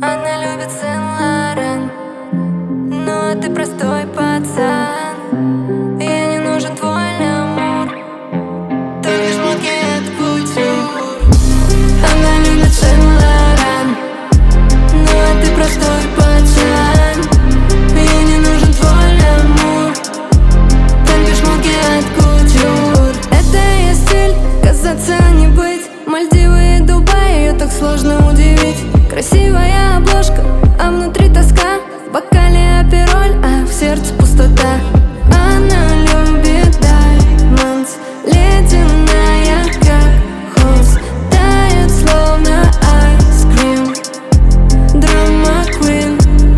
Она любит Сен-Лоран, но ты простой пацан. Ей не нужен твой амур, только шмотки от кутюр. Она любит Сен-Лоран, но ты простой пацан. Ей не нужен твой амур, только шмотки от кутюр. Это ее стиль, казаться не быть. Мальдивы и Дубай, ее так сложно удивить. Красивая обложка, а внутри тоска. В бокале апероль, а в сердце пустота. Она любит Diamonds, ледяная, как холст. Тает, словно айскрим, драма Queen.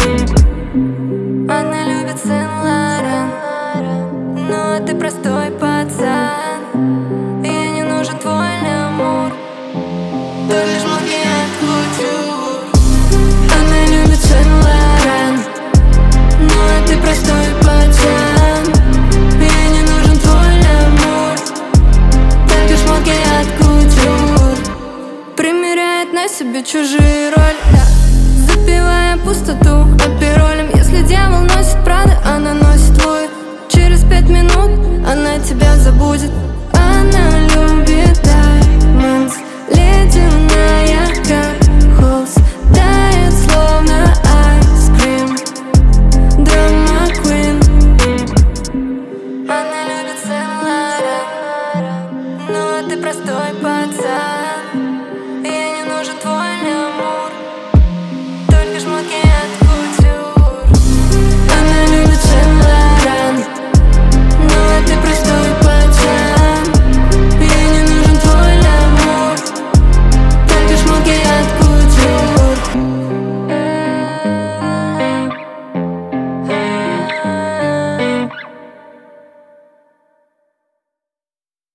Она любит Сен-Лоран, но ты простой пацан. Ей не нужен твой амур, только шмотки от кутюр. Она любит Сен-Лоран, но ты простой пацан. Ей не нужен твой амур, только шмотки от кутюр. Примеряет на себе чужие роли, запивая пустоту аперолем. Если дьявол носит Прада, она носит Луи. Через 5 минут она тебя забудет. Она любит Diamonds, ледяная, как